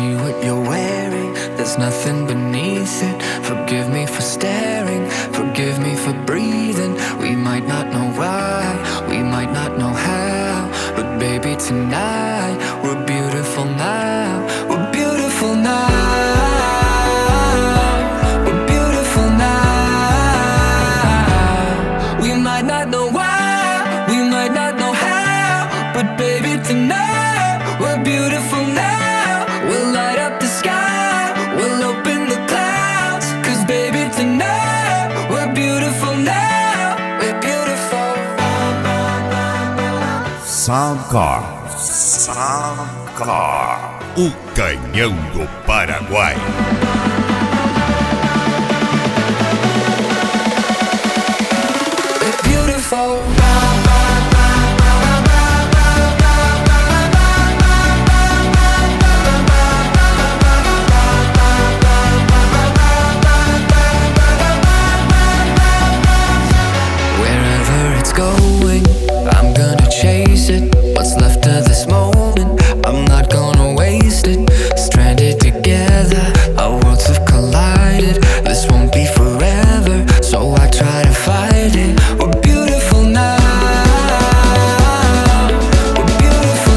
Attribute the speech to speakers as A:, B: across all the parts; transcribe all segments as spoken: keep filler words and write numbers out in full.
A: see what you're wearing, there's nothing beneath it. Forgive me for staring, forgive me for breathing. We might not know why, we might not know how, but baby tonight, we're beautiful now. We're beautiful now. We're beautiful now. We might not know why, we might not know how, but baby tonight, we're beautiful now. We'll light up the sky, we'll open the clouds, 'cause baby tonight, we're beautiful now. We're beautiful.
B: Soundcar. Soundcar. O canhão do Paraguai.
A: We're beautiful. Going, I'm gonna chase it. What's left of this moment, I'm not gonna waste it. Stranded together, our worlds have collided. This won't be forever, so I try to fight it. We're beautiful now. We're beautiful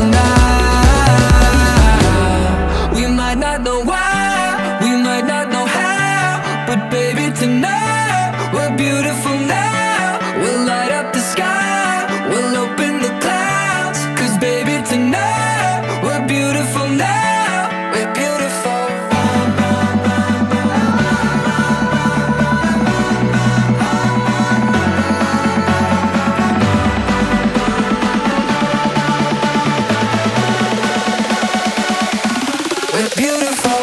A: now. We might not know why, we might not know how, but baby tonight, we're beautiful now. We'll light up the sky, we'll open the clouds, 'cause baby tonight, we're beautiful now. We're beautiful. We're beautiful.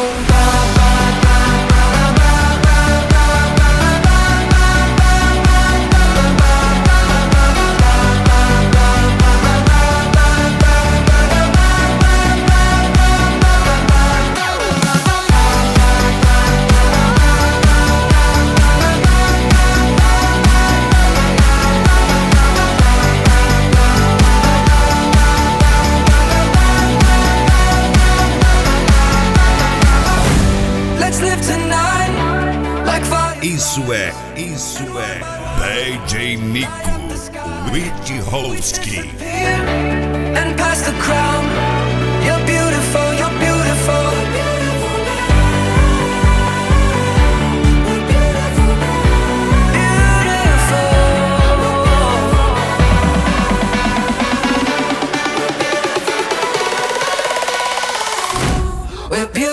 B: Isso é, isso é D J Nico Wojciechowski.
A: And pass the crown. You're beautiful, you're beautiful. Beautiful. We're beautiful.